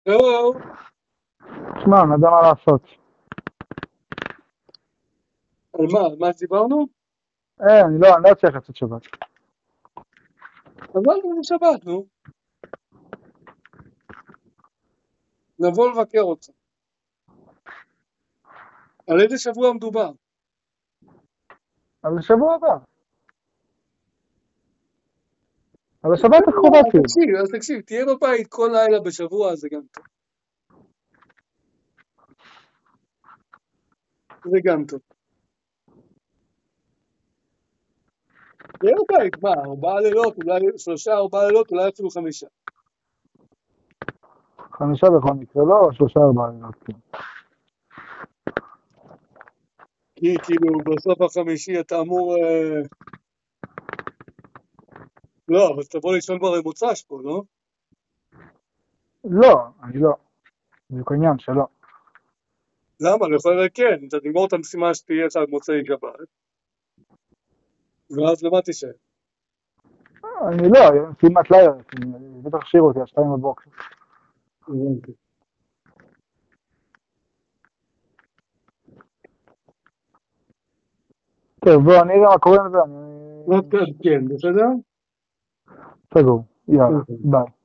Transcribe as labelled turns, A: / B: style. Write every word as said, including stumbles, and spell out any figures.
A: לא,
B: שמע, אני יודע מה לעשות.
A: על מה? על מה דיברנו?
B: אה, אני לא, אני לא צריך לצאת שבת.
A: עברנו בשבת, נו. נבוא לבקר אותך. על איזה שבוע מדובר?
B: אבל בשבוע הבא. אבל
A: בסדר,
B: בשבת הקרובה
A: אז
B: כאילו.
A: תקשיב, אז תקשיב, תהיה בבית כל לילה בשבוע, זה גם טוב. זה גם טוב. תהיה בבית, מה, ארבעה לילות, אולי שלושה, ארבעה לילות, אולי אפילו חמישה.
B: חמישה בכל מקרה, לא שלושה ארבעה לילות. כאילו.
A: כי כאילו בסוף החמישי אתה אמור... אה... לא, אבל תבוא לישון כבר במוצ"ש פה, לא?
B: לא, אני לא. זה עניין שלא.
A: למה? לכל דבר כן, אתה תגמור את המשימה שתהיה לך במוצאי שבת, ואז למה תשאר?
B: אני לא, כמעט לילה, בטח השאיר אותי, השתיים בבוקר.
A: הבנתי.
B: טוב, בוא, אני אראה מה קורה עם זה, אני...
A: עוד כאן, כן, בסדר?
B: סגור, יאללה,
A: אוקיי.
B: ביי.